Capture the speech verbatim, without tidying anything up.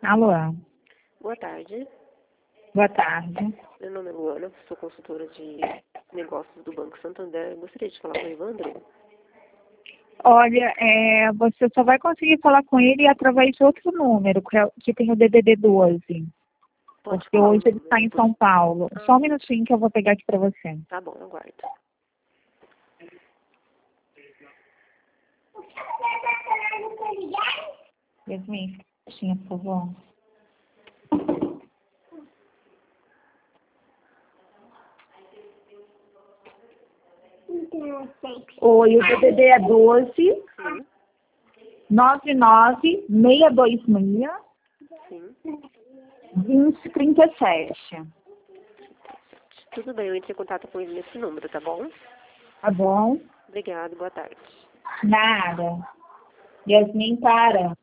Alô, Boa tarde. boa tarde. Meu nome é Luana, sou consultora de negócios do Banco Santander. Eu gostaria de falar com o Evandro. Olha, é, você só vai conseguir falar com ele através de outro número, que, é- que tem o D D D doze. Pode Porque falar o hoje ele está número, em por... São Paulo. Ah, Só um minutinho que eu vou pegar aqui para você. tá bom, eu aguardo. Yasmin, tinha, por favor. Oi, o D D D é doze, Sim, nove nove, seis dois seis, sim. vinte trinta e sete. Tudo bem, eu entro em contato com ele nesse número, tá bom? Tá bom? Obrigado, boa tarde. Nada. Yasmin, para.